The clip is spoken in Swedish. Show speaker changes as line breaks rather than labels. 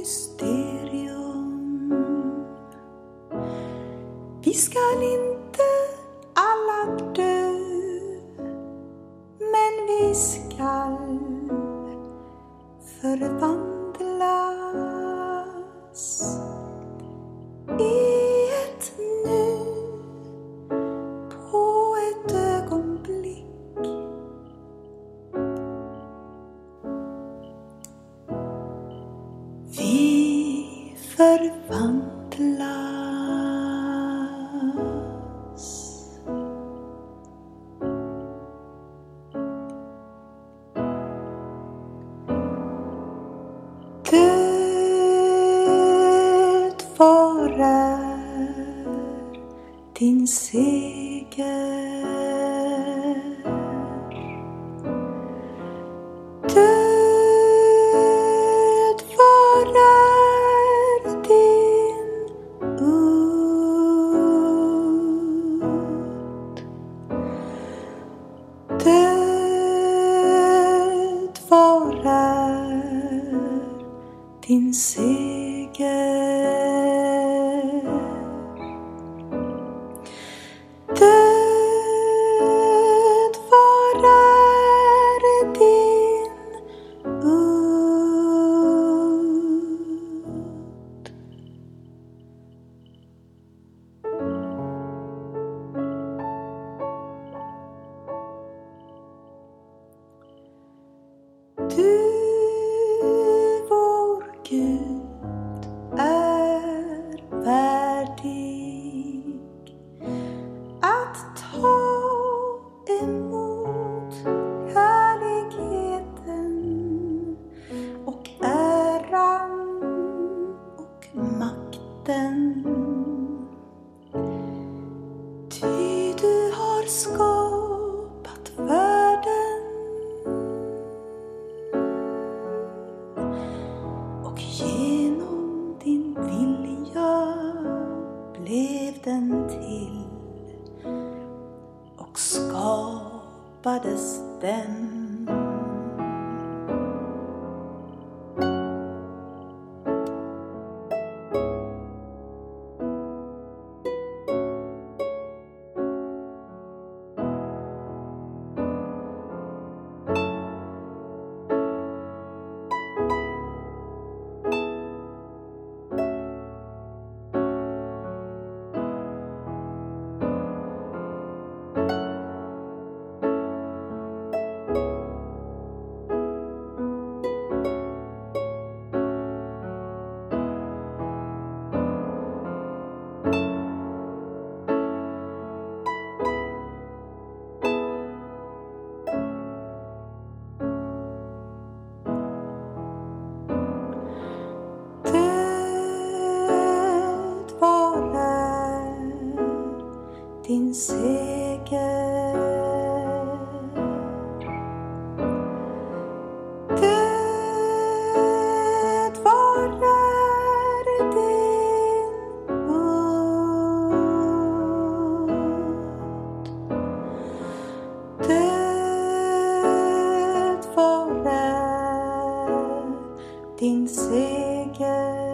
mysterium. Vi skall inte alla dö, men vi skall förvandlas i ett nu, på ett ögonblick. Vi förvandlas. Död varar din seger. Död varar din udd. Död varar din seger. Död varar din udd. Du, vår Gud, är värdig att ta emot härligheten och äran och makten. Ty du har skapat världen och genom din vilja blev den till och skapades den. Död varar din seger. Död varar din udd. Död varar din seger.